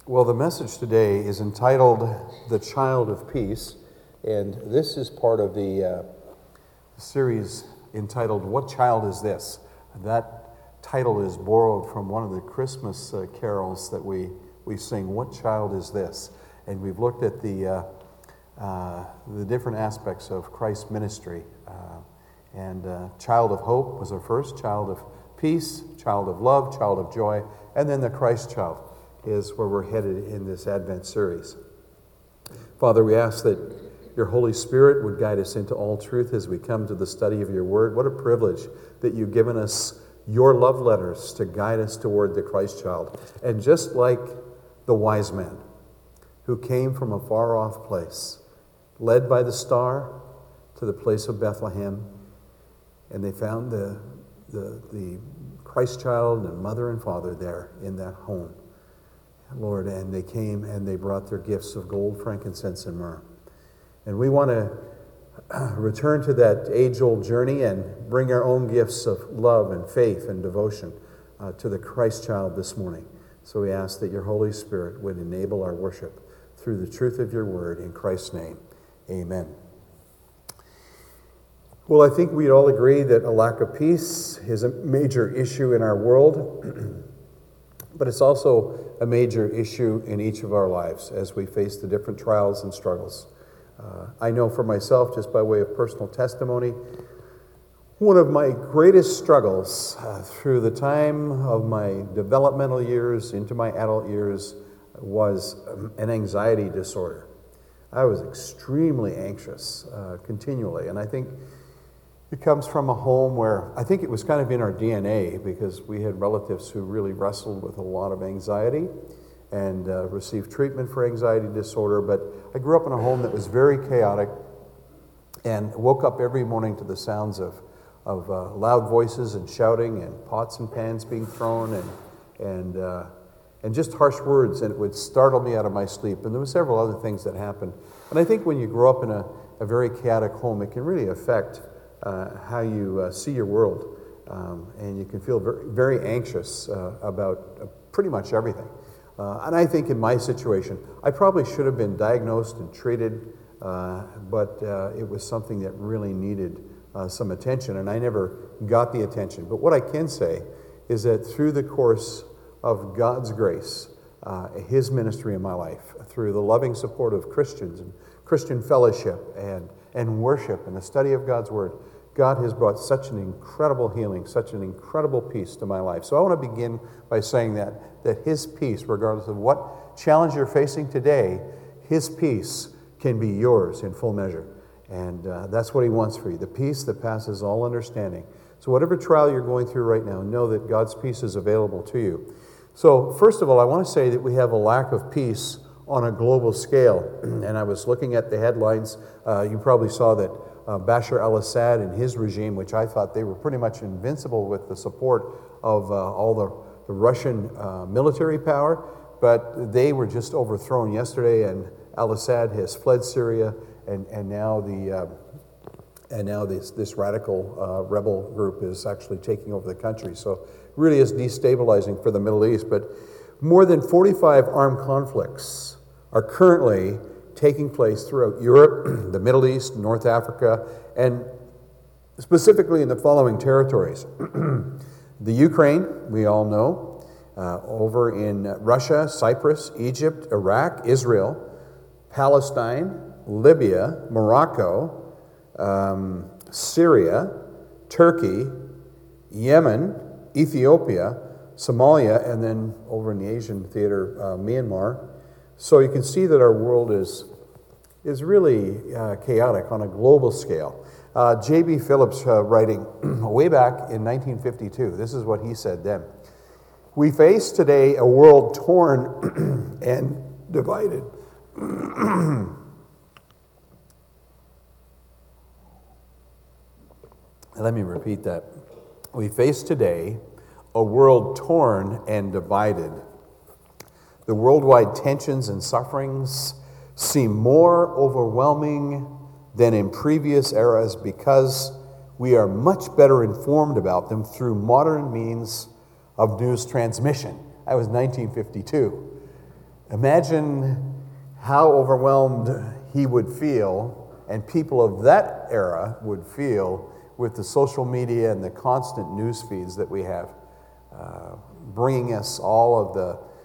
Well, the message today is entitled The Child of Peace, and this is part of the series entitled What Child Is This? That title is borrowed from one of the Christmas carols that we sing, What Child Is This? And we've looked at the different aspects of Christ's ministry. Child of hope was our first, child of peace, child of love, child of joy, and then the Christ child is where we're headed in this Advent series. Father, we ask that your Holy Spirit would guide us into all truth as we come to the study of your word. What a privilege that you've given us your love letters to guide us toward the Christ child. And just like the wise men who came from a far-off place, led by the star to the place of Bethlehem, and they found the Christ child and mother and father there in that home. Lord, and they came and they brought their gifts of gold, frankincense, and myrrh. And we want to return to that age-old journey and bring our own gifts of love and faith and devotion to the Christ child this morning. So we ask that your Holy Spirit would enable our worship through the truth of your word. In Christ's name, amen. Well, I think we'd all agree that a lack of peace is a major issue in our world, but it's also a major issue in each of our lives as we face the different trials and struggles. I know for myself, just by way of personal testimony, one of my greatest struggles through the time of my developmental years into my adult years was an anxiety disorder. I was extremely anxious continually, and I think it comes from a home where I think it was kind of in our DNA because we had relatives who really wrestled with a lot of anxiety and received treatment for anxiety disorder. But I grew up in a home that was very chaotic and woke up every morning to the sounds of loud voices and shouting and pots and pans being thrown and just harsh words, and it would startle me out of my sleep. And there were several other things that happened. And I think when you grow up in a very chaotic home, it can really affect how you see your world, and you can feel very, very anxious about pretty much everything. And I think in my situation, I probably should have been diagnosed and treated, but it was something that really needed some attention, and I never got the attention. But what I can say is that through the course of God's grace, His ministry in my life, through the loving support of Christians and Christian fellowship and worship and the study of God's Word, God has brought such an incredible healing, such an incredible peace to my life. So I want to begin by saying that His peace, regardless of what challenge you're facing today, His peace can be yours in full measure. And that's what He wants for you, the peace that passes all understanding. So whatever trial you're going through right now, know that God's peace is available to you. So first of all, I want to say that we have a lack of peace on a global scale. And I was looking at the headlines. You probably saw that Bashar al-Assad and his regime, which I thought they were pretty much invincible with the support of all the Russian military power, but they were just overthrown yesterday, and al-Assad has fled Syria, and now this radical rebel group is actually taking over the country. So it really is destabilizing for the Middle East. But more than 45 armed conflicts are currently taking place throughout Europe, the Middle East, North Africa, and specifically in the following territories. The Ukraine, we all know, over in Russia, Cyprus, Egypt, Iraq, Israel, Palestine, Libya, Morocco, Syria, Turkey, Yemen, Ethiopia, Somalia, and then over in the Asian theater, Myanmar. So you can see that our world is really chaotic on a global scale. J.B. Phillips writing way back in 1952, this is what he said then. We face today a world torn and divided. Let me repeat that. We face today a world torn and divided. The worldwide tensions and sufferings seem more overwhelming than in previous eras because we are much better informed about them through modern means of news transmission. That was 1952. Imagine how overwhelmed he would feel, and people of that era would feel, with the social media and the constant news feeds that we have, bringing us all of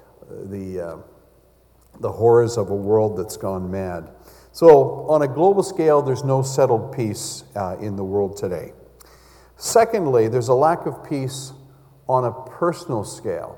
the horrors of a world that's gone mad. So on a global scale, there's no settled peace in the world today. Secondly, there's a lack of peace on a personal scale.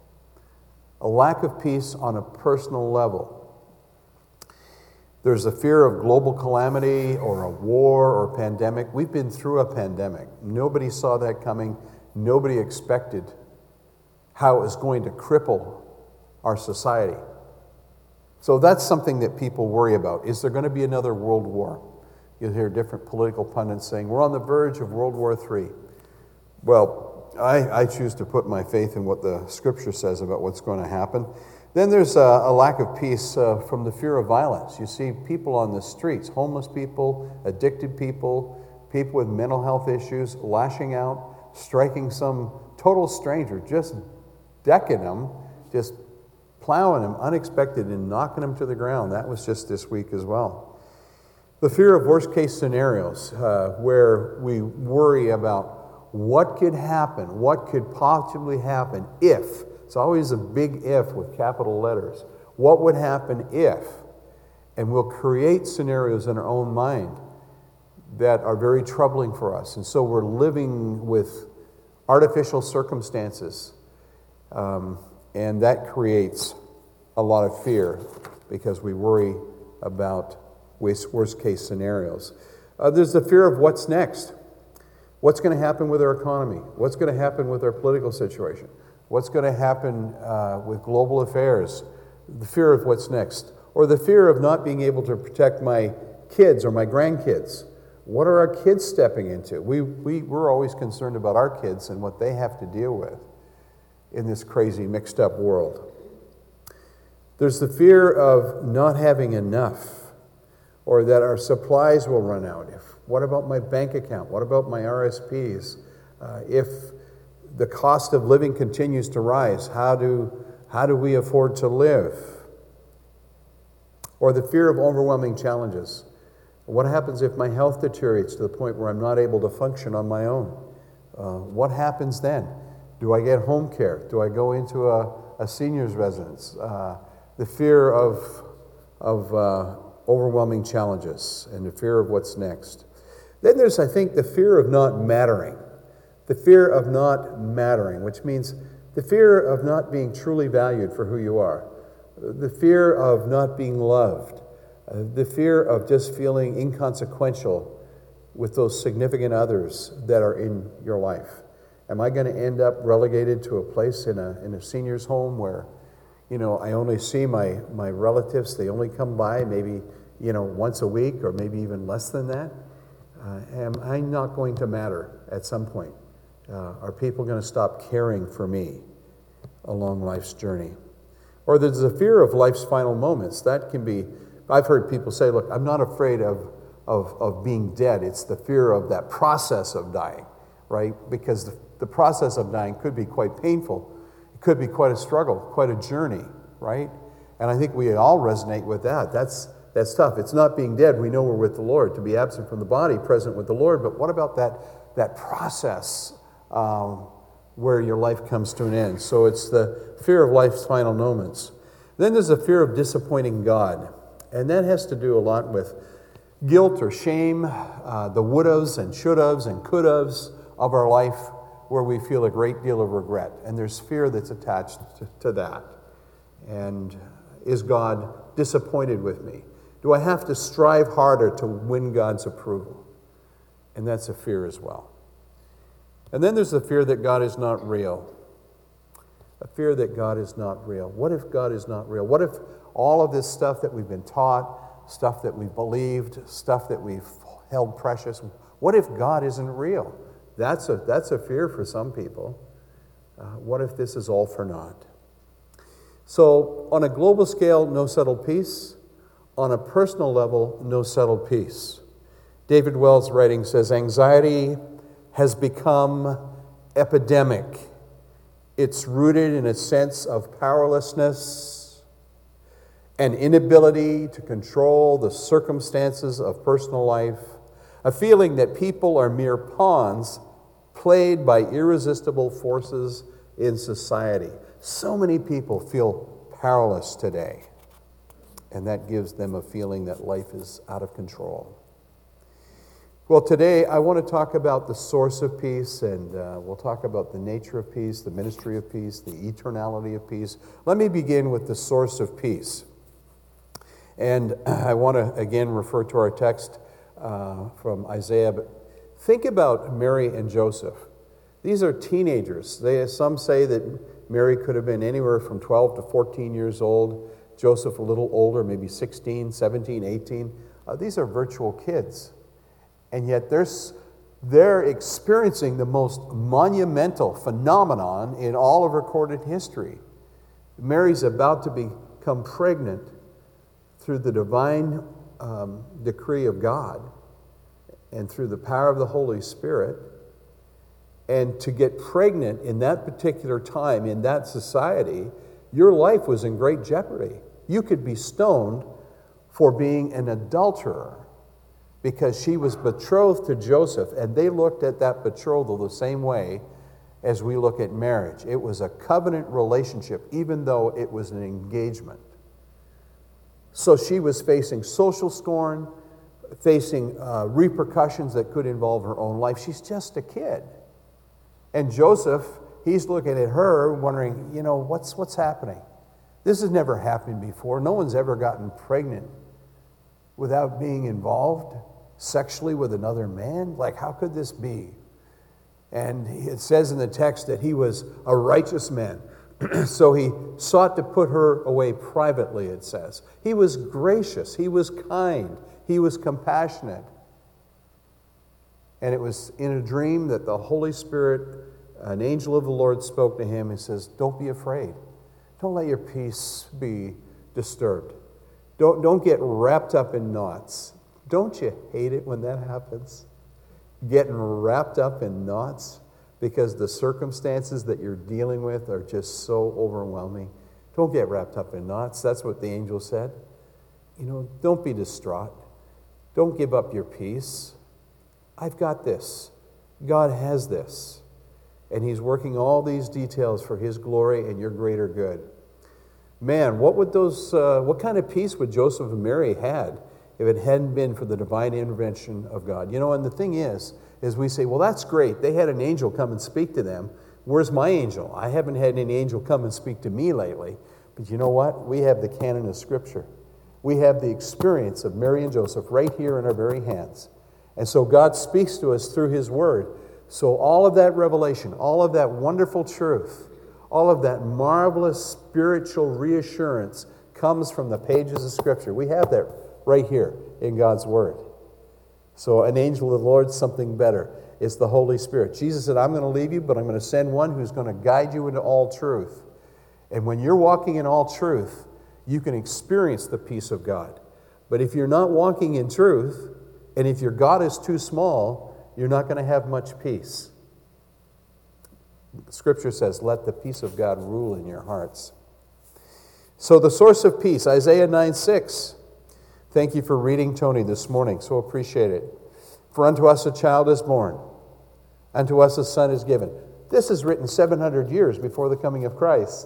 A lack of peace on a personal level. There's a fear of global calamity or a war or pandemic. We've been through a pandemic. Nobody saw that coming. Nobody expected how it was going to cripple our society. So that's something that people worry about. Is there going to be another world war? You'll hear different political pundits saying, we're on the verge of World War III. Well, I choose to put my faith in what the Scripture says about what's going to happen. Then there's a lack of peace from the fear of violence. You see people on the streets, homeless people, addicted people, people with mental health issues, lashing out, striking some total stranger, just decking them, just plowing them unexpected and knocking them to the ground. That was just this week as well. The fear of worst case scenarios, where we worry about what could happen, what could possibly happen if. It's always a big if with capital letters. What would happen if? And we'll create scenarios in our own mind that are very troubling for us. And so we're living with artificial circumstances. And that creates a lot of fear because we worry about worst case scenarios. There's the fear of what's next. What's going to happen with our economy? What's going to happen with our political situation? What's going to happen with global affairs? The fear of what's next. Or the fear of not being able to protect my kids or my grandkids. What are our kids stepping into? We're always concerned about our kids and what they have to deal with in this crazy mixed up world. There's the fear of not having enough, or that our supplies will run out. What about my bank account? What about my RSPs? If the cost of living continues to rise, how do we afford to live? Or the fear of overwhelming challenges. What happens if my health deteriorates to the point where I'm not able to function on my own? What happens then? Do I get home care? Do I go into a senior's residence? The fear of overwhelming challenges and the fear of what's next. Then there's, I think, the fear of not mattering. The fear of not mattering, which means the fear of not being truly valued for who you are. The fear of not being loved. The fear of just feeling inconsequential with those significant others that are in your life. Am I going to end up relegated to a place in a senior's home where, I only see my relatives, they only come by maybe, once a week or maybe even less than that? Am I not going to matter at some point? Are people going to stop caring for me along life's journey? Or there's the fear of life's final moments. That can be, I've heard people say, look, I'm not afraid of being dead. It's the fear of that process of dying, right? Because the process of dying could be quite painful. It could be quite a struggle, quite a journey, right? And I think we all resonate with that. That's tough. It's not being dead. We know we're with the Lord. To be absent from the body, present with the Lord. But what about that process where your life comes to an end? So it's the fear of life's final moments. Then there's the fear of disappointing God. And that has to do a lot with guilt or shame, the would-haves and should-haves and could-haves of our life, where we feel a great deal of regret. And there's fear that's attached to that. And is God disappointed with me? Do I have to strive harder to win God's approval? And that's a fear as well. And then there's the fear that God is not real. A fear that God is not real. What if God is not real? What if all of this stuff that we've been taught, stuff that we've believed, stuff that we've held precious, what if God isn't real? That's a fear for some people. What if this is all for naught? So on a global scale, no settled peace. On a personal level, no settled peace. David Wells' writing says, anxiety has become epidemic. It's rooted in a sense of powerlessness an inability to control the circumstances of personal life, a feeling that people are mere pawns played by irresistible forces in society. So many people feel powerless today, and that gives them a feeling that life is out of control. Well, today I want to talk about the source of peace, and we'll talk about the nature of peace, the ministry of peace, the eternality of peace. Let me begin with the source of peace. And I want to again refer to our text from Isaiah. But think about Mary and Joseph. These are teenagers. Some say that Mary could have been anywhere from 12 to 14 years old. Joseph a little older, maybe 16, 17, 18. These are virtual kids. And yet they're experiencing the most monumental phenomenon in all of recorded history. Mary's about to become pregnant through the divine decree of God and through the power of the Holy Spirit. And to get pregnant in that particular time, in that society, your life was in great jeopardy. You could be stoned for being an adulterer, because she was betrothed to Joseph, and they looked at that betrothal the same way as we look at marriage. It was a covenant relationship, even though it was an engagement. So she was facing social scorn, facing repercussions that could involve her own life. She's just a kid. And Joseph, he's looking at her wondering, what's happening? This has never happened before. No one's ever gotten pregnant without being involved sexually with another man. Like, how could this be? And it says in the text that he was a righteous man. So he sought to put her away privately, it says. He was gracious. He was kind. He was compassionate. And it was in a dream that the Holy Spirit, an angel of the Lord, spoke to him and says, don't be afraid. Don't let your peace be disturbed. Don't get wrapped up in knots. Don't you hate it when that happens? Getting wrapped up in knots because the circumstances that you're dealing with are just so overwhelming. Don't get wrapped up in knots. That's what the angel said. Don't be distraught. Don't give up your peace. I've got this. God has this. And he's working all these details for his glory and your greater good. Man, what kind of peace would Joseph and Mary had if it hadn't been for the divine intervention of God? And the thing is we say, well, that's great. They had an angel come and speak to them. Where's my angel? I haven't had any angel come and speak to me lately. But you know what? We have the canon of Scripture. We have the experience of Mary and Joseph right here in our very hands. And so God speaks to us through his word. So all of that revelation, all of that wonderful truth, all of that marvelous spiritual reassurance comes from the pages of Scripture. We have that right here in God's Word. So an angel of the Lord, something better. It's the Holy Spirit. Jesus said, I'm going to leave you, but I'm going to send one who's going to guide you into all truth. And when you're walking in all truth, you can experience the peace of God. But if you're not walking in truth, and if your God is too small, you're not going to have much peace. Scripture says, let the peace of God rule in your hearts. So the source of peace, Isaiah 9:6. Thank you for reading, Tony, this morning. So appreciate it. For unto us a child is born, unto us a son is given. This is written 700 years before the coming of Christ.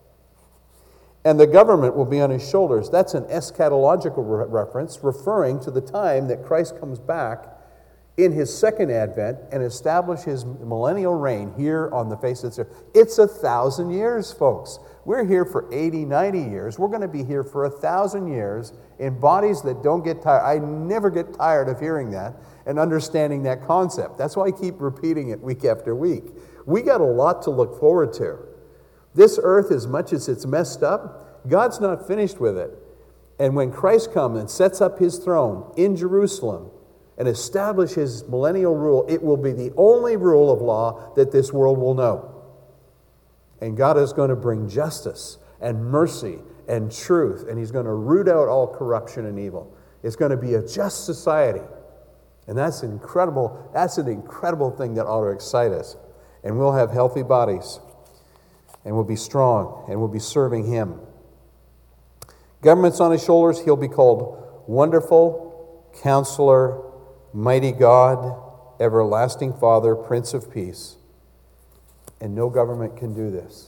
And the government will be on his shoulders. That's an eschatological reference referring to the time that Christ comes back in his second advent and establish his millennial reign here on the face of the earth. It's 1,000 years, folks. We're here for 80, 90 years. We're going to be here for 1,000 years in bodies that don't get tired. I never get tired of hearing that and understanding that concept. That's why I keep repeating it week after week. We got a lot to look forward to. This earth, as much as it's messed up, God's not finished with it. And when Christ comes and sets up his throne in Jerusalem and establishes his millennial rule, it will be the only rule of law that this world will know. And God is going to bring justice and mercy and truth, and he's going to root out all corruption and evil. It's going to be a just society. And that's an incredible thing that ought to excite us. And we'll have healthy bodies. And we'll be strong. And we'll be serving him. Government's on his shoulders. He'll be called Wonderful, Counselor, Mighty God, Everlasting Father, Prince of Peace. And no government can do this.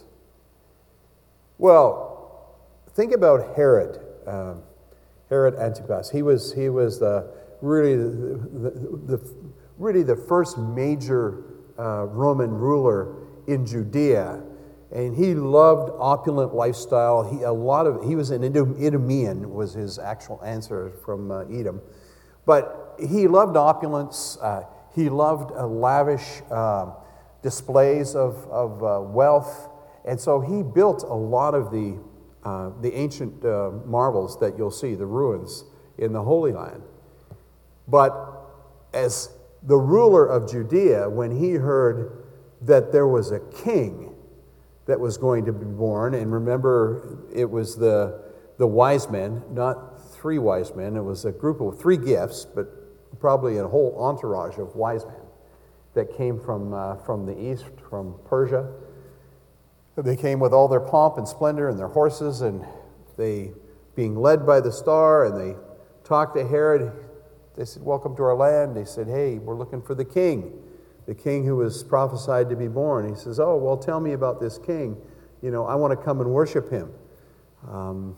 Well, think about Herod. Herod Antipas. He was really the first major Roman ruler in Judea, and he loved opulent lifestyle. He was an Edomian, was his actual answer from Edom, but he loved opulence. He loved lavish displays of wealth, and so he built a lot of the ancient marvels that you'll see, the ruins in the Holy Land. But as the ruler of Judea, when he heard that there was a king that was going to be born, and remember, it was the wise men, not three wise men, it was a group of three gifts, but probably a whole entourage of wise men that came from the east, from Persia. They came with all their pomp and splendor and their horses, and they, being led by the star, and they talked to Herod. They said, "Welcome to our land." They said, "Hey, we're looking for the king who was prophesied to be born." He says, "Oh, well, tell me about this king. I want to come and worship him." Well,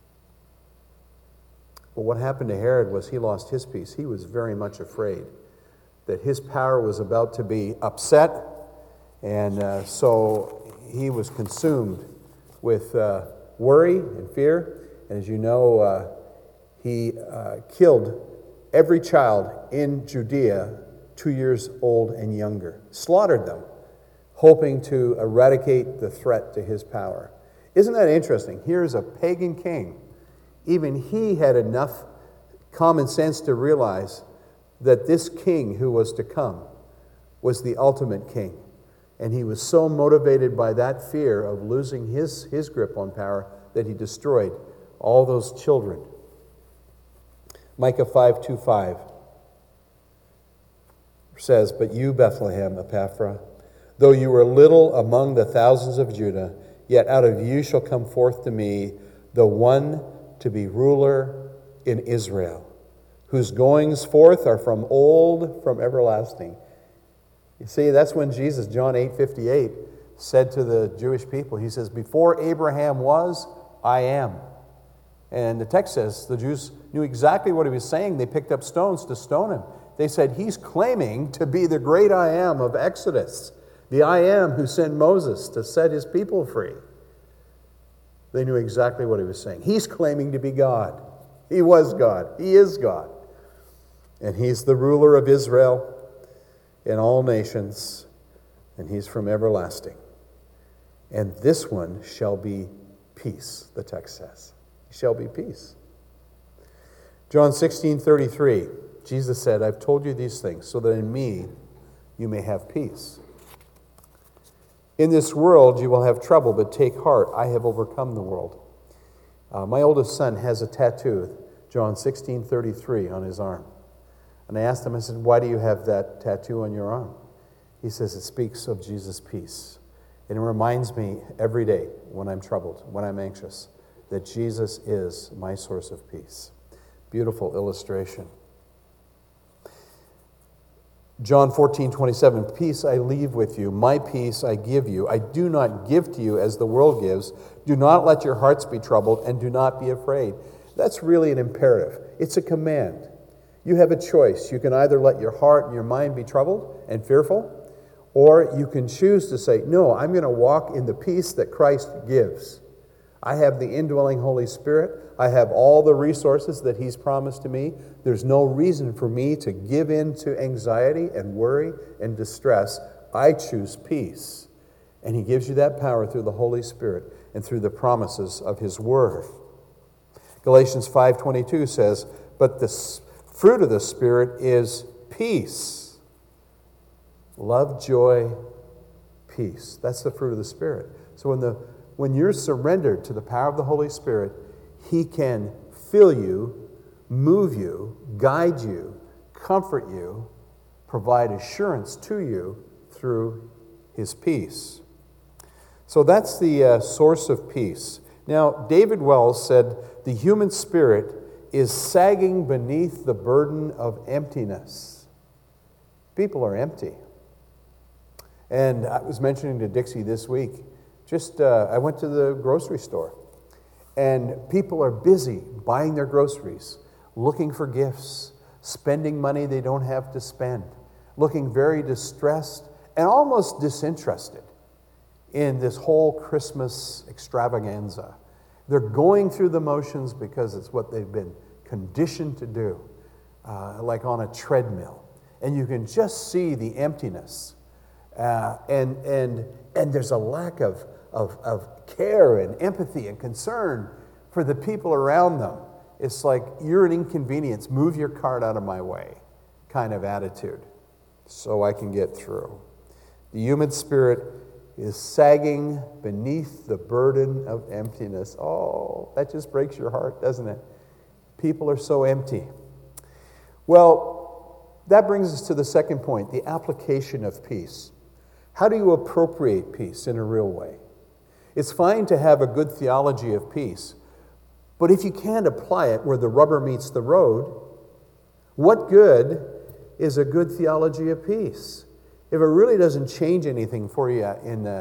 what happened to Herod was he lost his peace. He was very much afraid that his power was about to be upset, and so he was consumed with worry and fear. And as you know, he killed every child in Judea 2 years old and younger, slaughtered them, hoping to eradicate the threat to his power. Isn't that interesting? Here's a pagan king. Even he had enough common sense to realize that this king who was to come was the ultimate king. And he was so motivated by that fear of losing his grip on power that he destroyed all those children. Micah 5:2-5 says, "But you, Bethlehem Ephrathah, though you were little among the thousands of Judah, yet out of you shall come forth to me the one to be ruler in Israel, whose goings forth are from old, from everlasting." You see, that's when Jesus, John 8:58, said to the Jewish people, he says, "Before Abraham was, I am." And the text says the Jews knew exactly what he was saying. They picked up stones to stone him. They said, "He's claiming to be the great I am of Exodus, the I am who sent Moses to set his people free." They knew exactly what he was saying. He's claiming to be God. He was God. He is God. And he's the ruler of Israel in all nations, and he's from everlasting. And this one shall be peace, the text says. He shall be peace. John 16:33, Jesus said, "I've told you these things so that in me you may have peace. In this world you will have trouble, but take heart, I have overcome the world." My oldest son has a tattoo, John 16:33, on his arm. And I asked him, I said, "Why do you have that tattoo on your arm?" He says, "It speaks of Jesus' peace. And it reminds me every day when I'm troubled, when I'm anxious, that Jesus is my source of peace." Beautiful illustration. John 14:27, "Peace I leave with you, my peace I give you. I do not give to you as the world gives. Do not let your hearts be troubled, and do not be afraid." That's really an imperative. It's a command. You have a choice. You can either let your heart and your mind be troubled and fearful, or you can choose to say, "No, I'm going to walk in the peace that Christ gives. I have the indwelling Holy Spirit. I have all the resources that He's promised to me. There's no reason for me to give in to anxiety and worry and distress. I choose peace." And He gives you that power through the Holy Spirit and through the promises of His Word. Galatians 5:22 says, "But the fruit of the Spirit is peace, love, joy, peace." That's the fruit of the Spirit. So when you're surrendered to the power of the Holy Spirit, He can fill you, move you, guide you, comfort you, provide assurance to you through His peace. So that's the source of peace. Now, David Wells said, the human spirit is sagging beneath the burden of emptiness. People are empty. And I was mentioning to Dixie this week, I went to the grocery store, and people are busy buying their groceries, looking for gifts, spending money they don't have to spend, looking very distressed and almost disinterested in this whole Christmas extravaganza. They're going through the motions because it's what they've been conditioned to do, like on a treadmill. And you can just see the emptiness. And there's a lack of care and empathy and concern for the people around them. It's like, you're an inconvenience, move your cart out of my way kind of attitude so I can get through. The human spirit is sagging beneath the burden of emptiness. Oh, that just breaks your heart, doesn't it? People are so empty. Well, that brings us to the second point, the application of peace. How do you appropriate peace in a real way? It's fine to have a good theology of peace, but if you can't apply it where the rubber meets the road, what good is a good theology of peace? If it really doesn't change anything for you in the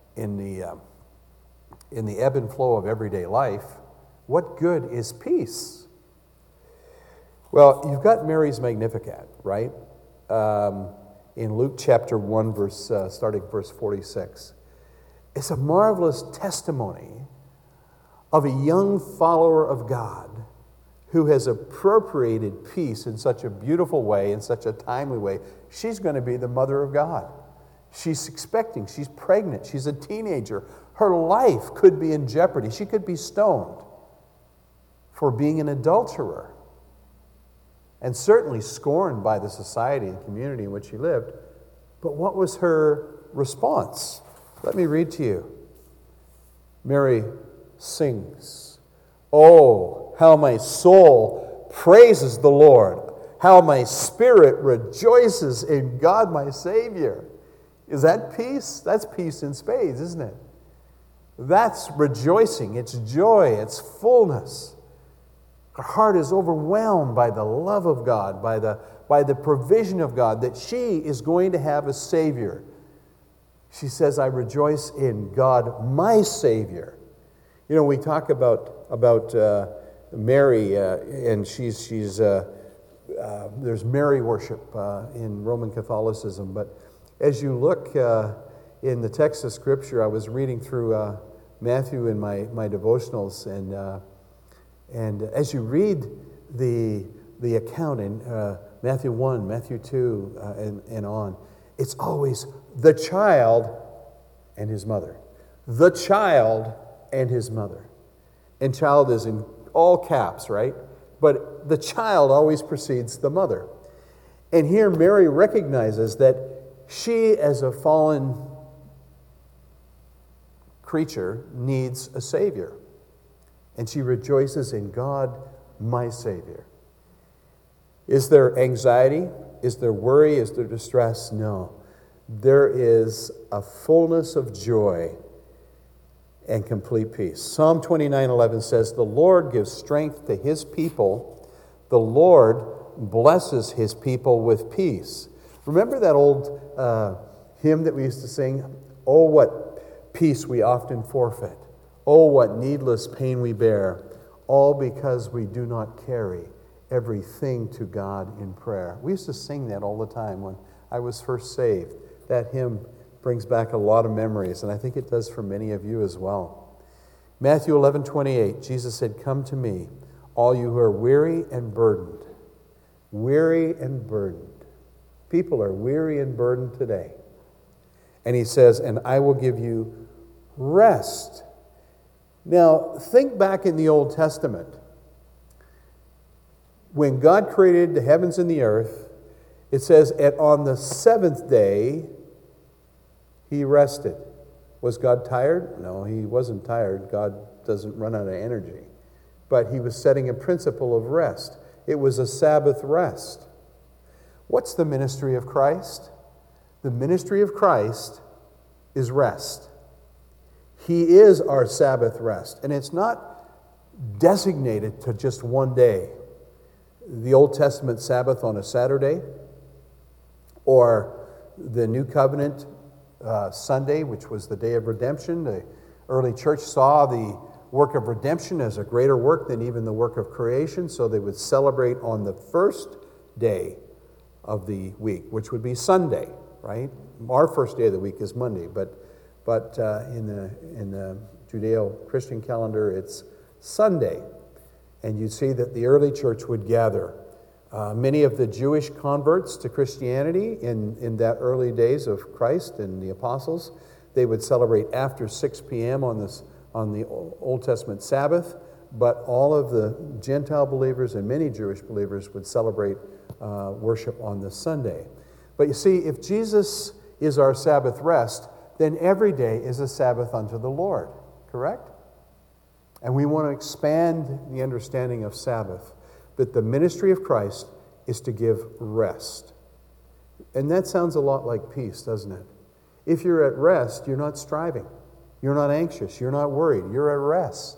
ebb and flow of everyday life, what good is peace? Well, you've got Mary's Magnificat, right? In Luke chapter 1, starting verse 46. It's a marvelous testimony of a young follower of God who has appropriated peace in such a beautiful way, in such a timely way. She's going to be the mother of God. She's expecting, she's pregnant, she's a teenager. Her life could be in jeopardy. She could be stoned for being an adulterer, and certainly scorned by the society and community in which she lived. But what was her response? Let me read to you. Mary sings, "Oh, how my soul praises the Lord, how my spirit rejoices in God my Savior." Is that peace? That's peace in spades, isn't it? That's rejoicing, it's joy, it's fullness. Her heart is overwhelmed by the love of God, by the provision of God, that she is going to have a Savior. She says, "I rejoice in God, my Savior." You know, we talk about Mary, and there's Mary worship in Roman Catholicism. But as you look in the text of Scripture, I was reading through Matthew in my devotionals, and as you read the account in Matthew 1, Matthew 2, and on, it's always the child and his mother. The child and his mother. And child is in all caps, right? But the child always precedes the mother. And here Mary recognizes that she, as a fallen creature, needs a Savior. And she rejoices in God, my Savior. Is there anxiety? Is there worry? Is there distress? No. There is a fullness of joy and complete peace. Psalm 29:11 says, "The Lord gives strength to his people. The Lord blesses his people with peace." Remember that old hymn that we used to sing? "Oh, what peace we often forfeit. Oh, what needless pain we bear. All because we do not carry everything to God in prayer." We used to sing that all the time when I was first saved. That hymn brings back a lot of memories, and I think it does for many of you as well. Matthew 11:28, Jesus said, "Come to me, all you who are weary and burdened." Weary and burdened. People are weary and burdened today. And he says, "And I will give you rest." Now, think back in the Old Testament. When God created the heavens and the earth, it says, "And on the seventh day, he rested." Was God tired? No, he wasn't tired. God doesn't run out of energy. But he was setting a principle of rest. It was a Sabbath rest. What's the ministry of Christ? The ministry of Christ is rest. He is our Sabbath rest, and it's not designated to just one day. The Old Testament Sabbath on a Saturday, or the New Covenant Sunday, which was the day of redemption. The early church saw the work of redemption as a greater work than even the work of creation, so they would celebrate on the first day of the week, which would be Sunday, right? Our first day of the week is Monday, but in the Judeo-Christian calendar, it's Sunday. And you see that the early church would gather. Many of the Jewish converts to Christianity in that early days of Christ and the apostles, they would celebrate after 6 p.m. on the Old Testament Sabbath, but all of the Gentile believers and many Jewish believers would celebrate worship on the Sunday. But you see, if Jesus is our Sabbath rest, then every day is a Sabbath unto the Lord, correct? And we want to expand the understanding of Sabbath, that the ministry of Christ is to give rest. And that sounds a lot like peace, doesn't it? If you're at rest, you're not striving. You're not anxious. You're not worried. You're at rest.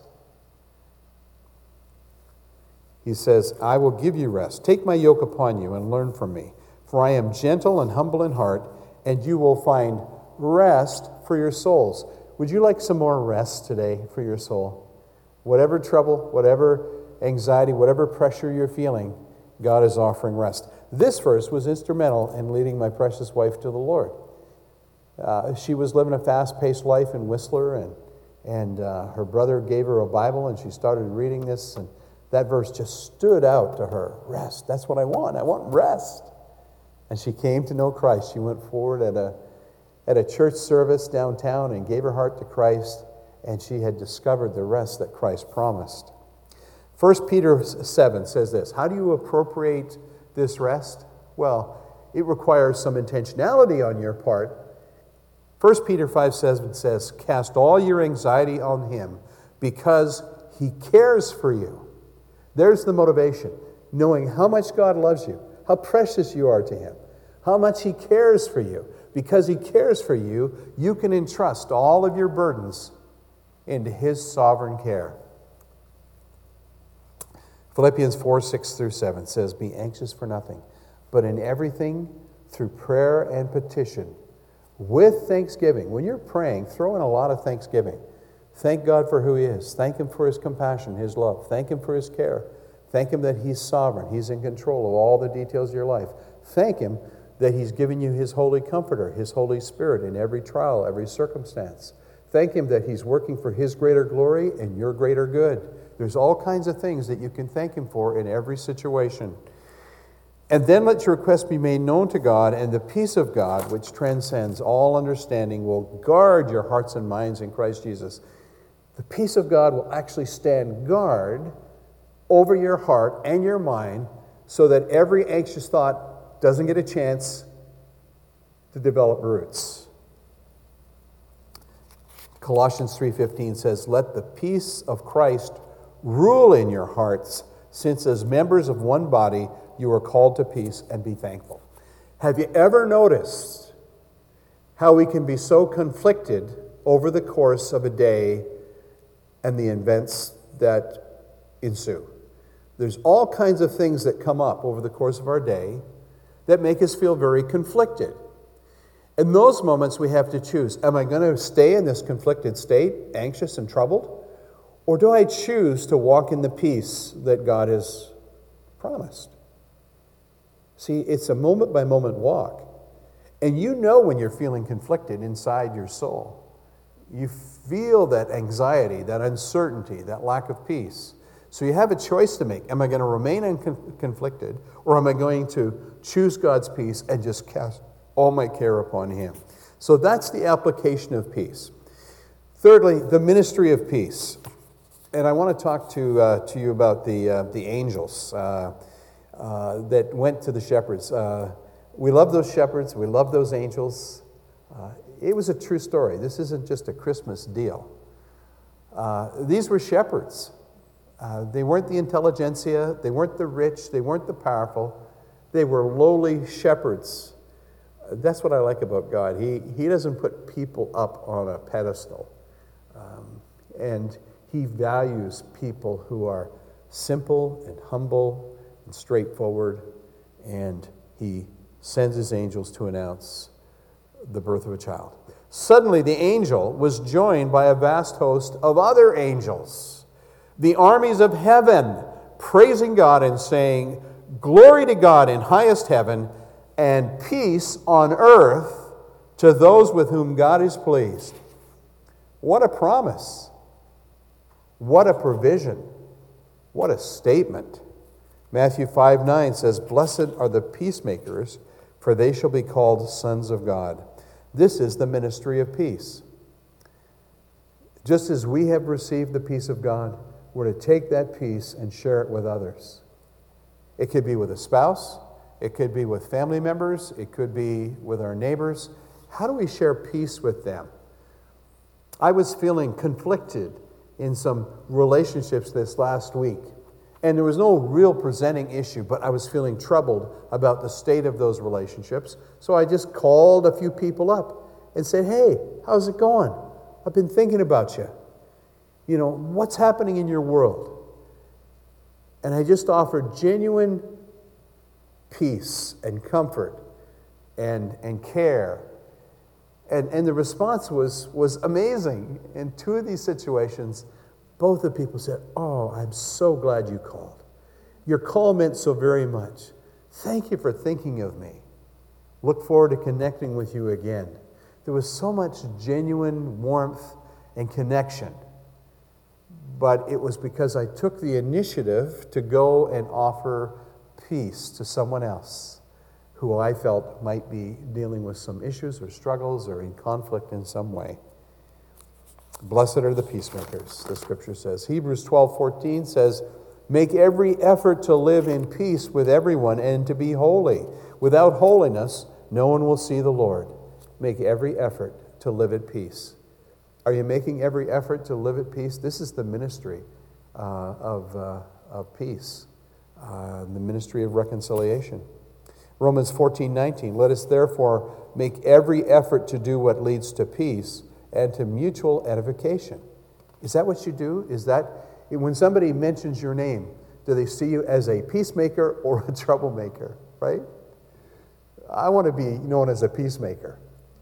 He says, I will give you rest. Take my yoke upon you and learn from me. For I am gentle and humble in heart, and you will find rest for your souls. Would you like some more rest today for your soul? Whatever trouble, whatever anxiety, whatever pressure you're feeling, God is offering rest. This verse was instrumental in leading my precious wife to the Lord. She was living a fast-paced life in Whistler, and her brother gave her a Bible, and she started reading this, and that verse just stood out to her. Rest. That's what I want. I want rest. And she came to know Christ. She went forward at a church service downtown and gave her heart to Christ, and she had discovered the rest that Christ promised. 1 Peter 7 says this. How do you appropriate this rest? Well, it requires some intentionality on your part. 1 Peter 5:7 says, cast all your anxiety on him because he cares for you. There's the motivation. Knowing how much God loves you, how precious you are to him, how much he cares for you. Because he cares for you, you can entrust all of your burdens into his sovereign care. Philippians 4:6-7 says, be anxious for nothing, but in everything through prayer and petition, with thanksgiving. When you're praying, throw in a lot of thanksgiving. Thank God for who he is. Thank him for his compassion, his love. Thank him for his care. Thank him that he's sovereign. He's in control of all the details of your life. Thank him that he's given you his Holy Comforter, his Holy Spirit in every trial, every circumstance. Thank him that he's working for his greater glory and your greater good. There's all kinds of things that you can thank him for in every situation. And then let your requests be made known to God, and the peace of God, which transcends all understanding, will guard your hearts and minds in Christ Jesus. The peace of God will actually stand guard over your heart and your mind so that every anxious thought doesn't get a chance to develop roots. Colossians 3:15 says, let the peace of Christ rule in your hearts, since as members of one body you are called to peace, and be thankful. Have you ever noticed how we can be so conflicted over the course of a day and the events that ensue? There's all kinds of things that come up over the course of our day that make us feel very conflicted. In those moments, we have to choose. Am I going to stay in this conflicted state, anxious and troubled? Or do I choose to walk in the peace that God has promised? See, it's a moment-by-moment walk. And you know when you're feeling conflicted inside your soul. You feel that anxiety, that uncertainty, that lack of peace. So you have a choice to make. Am I going to remain conflicted, or am I going to choose God's peace and just cast all my care upon him? So that's the application of peace. Thirdly, the ministry of peace. And I want to talk to you about the angels that went to the shepherds. We love those shepherds. We love those angels. It was a true story. This isn't just a Christmas deal. These were shepherds. They weren't the intelligentsia. They weren't the rich. They weren't the powerful. They were lowly shepherds. That's what I like about God. He doesn't put people up on a pedestal. And he values people who are simple and humble and straightforward, and he sends his angels to announce the birth of a child. Suddenly, the angel was joined by a vast host of other angels, the armies of heaven, praising God and saying, "Glory to God in highest heaven, and peace on earth to those with whom God is pleased." What a promise. What a provision. What a statement. Matthew 5:9 says, "Blessed are the peacemakers, for they shall be called sons of God." This is the ministry of peace. Just as we have received the peace of God, we're to take that peace and share it with others. It could be with a spouse. It could be with family members. It could be with our neighbors. How do we share peace with them? I was feeling conflicted in some relationships this last week. And there was no real presenting issue, but I was feeling troubled about the state of those relationships. So I just called a few people up and said, "Hey, how's it going? I've been thinking about you. You know, what's happening in your world?" And I just offered genuine peace and comfort and care. And the response was amazing. In two of these situations, both the people said, "Oh, I'm so glad you called. Your call meant so very much. Thank you for thinking of me. Look forward to connecting with you again." There was so much genuine warmth and connection. But it was because I took the initiative to go and offer peace to someone else who I felt might be dealing with some issues or struggles or in conflict in some way. Blessed are the peacemakers, the scripture says. Hebrews 12:14 says, "Make every effort to live in peace with everyone and to be holy. Without holiness, no one will see the Lord." Make every effort to live at peace. Are you making every effort to live at peace? This is the ministry of peace, the ministry of reconciliation. Romans 14:19, "Let us therefore make every effort to do what leads to peace and to mutual edification." Is that what you do? Is that, when somebody mentions your name, do they see you as a peacemaker or a troublemaker, right? I want to be known as a peacemaker.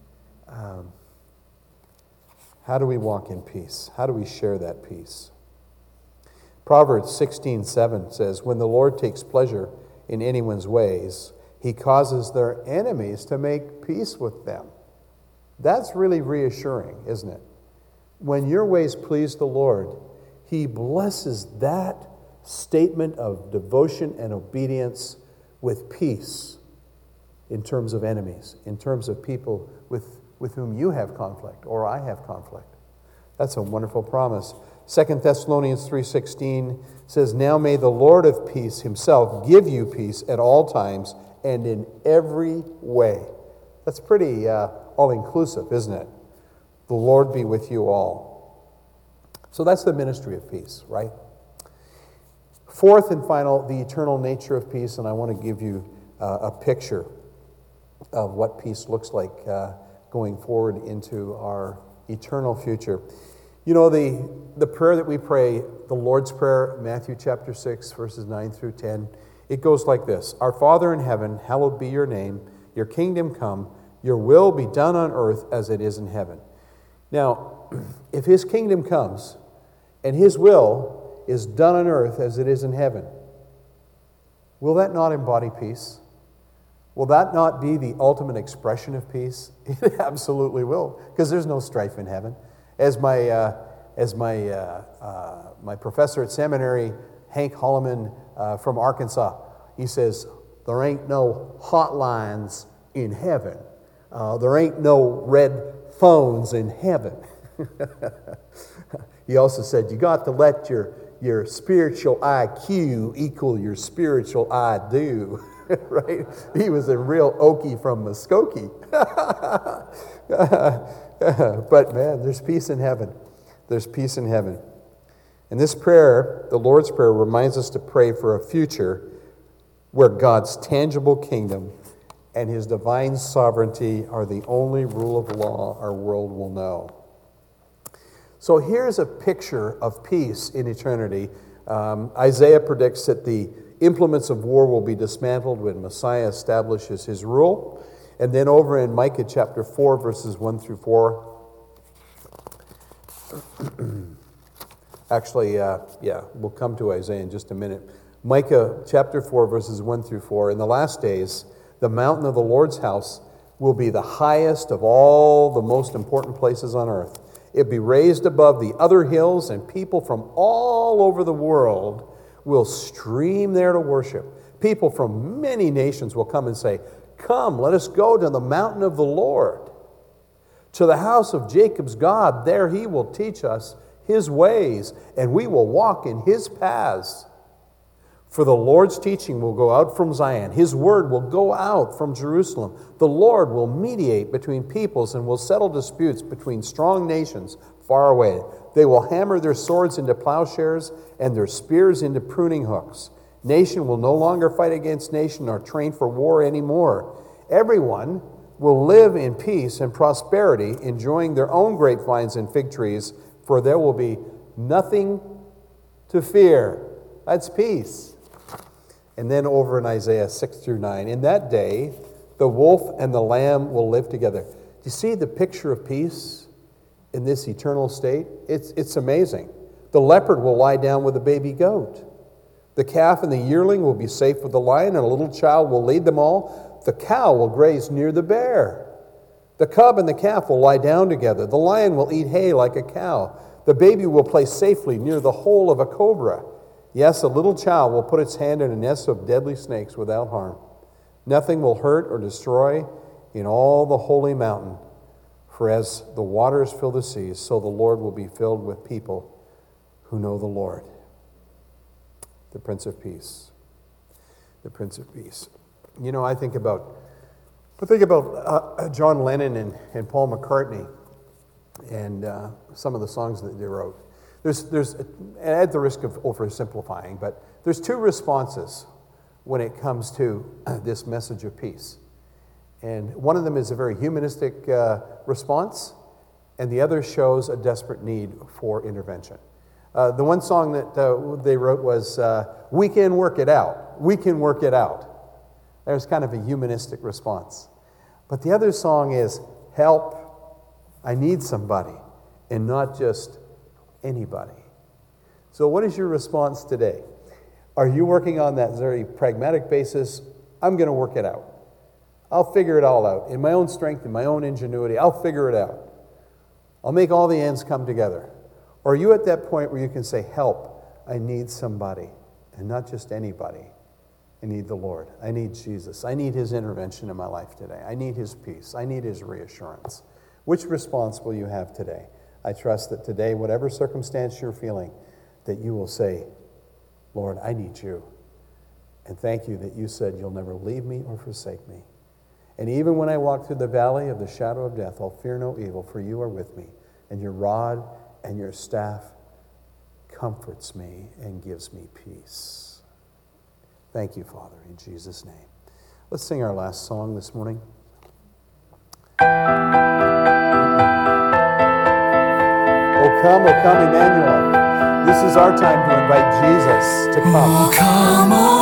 How do we walk in peace? How do we share that peace? Proverbs 16:7 says, "When the Lord takes pleasure in anyone's ways, he causes their enemies to make peace with them." That's really reassuring, isn't it? When your ways please the Lord, he blesses that statement of devotion and obedience with peace in terms of enemies, in terms of people with whom you have conflict or I have conflict. That's a wonderful promise. 2 Thessalonians 3:16 says, "Now may the Lord of peace himself give you peace at all times and in every way." That's pretty all-inclusive, isn't it? The Lord be with you all. So that's the ministry of peace, right? Fourth and final, the eternal nature of peace, and I want to give you a picture of what peace looks like going forward into our eternal future. You know, the prayer that we pray, the Lord's Prayer, Matthew chapter 6, verses 9 through 10, it goes like this: "Our Father in heaven, hallowed be your name. Your kingdom come. Your will be done on earth as it is in heaven." Now, if his kingdom comes and his will is done on earth as it is in heaven, will that not embody peace? Will that not be the ultimate expression of peace? It absolutely will, because there's no strife in heaven. As my professor at seminary, Hank Holloman from Arkansas, he says, "There ain't no hotlines in heaven. There ain't no red phones in heaven." He also said, "You got to let your spiritual IQ equal your spiritual I do." Right? He was a real Okie from Muskogee. But man, there's peace in heaven. There's peace in heaven. And this prayer, the Lord's Prayer, reminds us to pray for a future where God's tangible kingdom and his divine sovereignty are the only rule of law our world will know. So here's a picture of peace in eternity. Isaiah predicts that the implements of war will be dismantled when Messiah establishes his rule. And then over in Micah chapter 4, verses 1 through 4. Actually, we'll come to Isaiah in just a minute. Micah chapter 4, verses 1 through 4. In the last days, the mountain of the Lord's house will be the highest of all the most important places on earth. It'll be raised above the other hills, and people from all over the world will stream there to worship. People from many nations will come and say, "Come, let us go to the mountain of the Lord, to the house of Jacob's God. There he will teach us his ways, and we will walk in his paths. For the Lord's teaching will go out from Zion. His word will go out from Jerusalem. The Lord will mediate between peoples and will settle disputes between strong nations far away. They will hammer their swords into plowshares and their spears into pruning hooks. Nation will no longer fight against nation or train for war anymore. Everyone will live in peace and prosperity, enjoying their own grapevines and fig trees, for there will be nothing to fear." That's peace. And then over in Isaiah 6 through 9, in that day, the wolf and the lamb will live together. Do you see the picture of peace in this eternal state? It's amazing. The leopard will lie down with a baby goat. The calf and the yearling will be safe with the lion, and a little child will lead them all. The cow will graze near the bear. The cub and the calf will lie down together. The lion will eat hay like a cow. The baby will play safely near the hole of a cobra. Yes, a little child will put its hand in a nest of deadly snakes without harm. Nothing will hurt or destroy in all the holy mountain. For as the waters fill the seas, so the Lord will be filled with people who know the Lord. The Prince of Peace. The Prince of Peace. You know, I think about John Lennon and Paul McCartney and some of the songs that they wrote. There's at the risk of oversimplifying, but there's two responses when it comes to this message of peace. And one of them is a very humanistic response, and the other shows a desperate need for intervention. The one song that they wrote was, "We can work it out. We can work it out." There's kind of a humanistic response. But the other song is, "Help, I need somebody," and not just anybody. So what is your response today? Are you working on that very pragmatic basis? I'm going to work it out. I'll figure it all out. In my own strength, in my own ingenuity, I'll figure it out. I'll make all the ends come together. Or are you at that point where you can say, "Help, I need somebody," and not just anybody. I need the Lord. I need Jesus. I need his intervention in my life today. I need his peace. I need his reassurance. Which response will you have today? I trust that today, whatever circumstance you're feeling, that you will say, "Lord, I need you." And thank you that you said you'll never leave me or forsake me. And even when I walk through the valley of the shadow of death, I'll fear no evil, for you are with me, and your rod and your staff comforts me and gives me peace. Thank you, Father, in Jesus' name. Let's sing our last song this morning. O come, Emmanuel. This is our time to invite Jesus to come. Oh, come,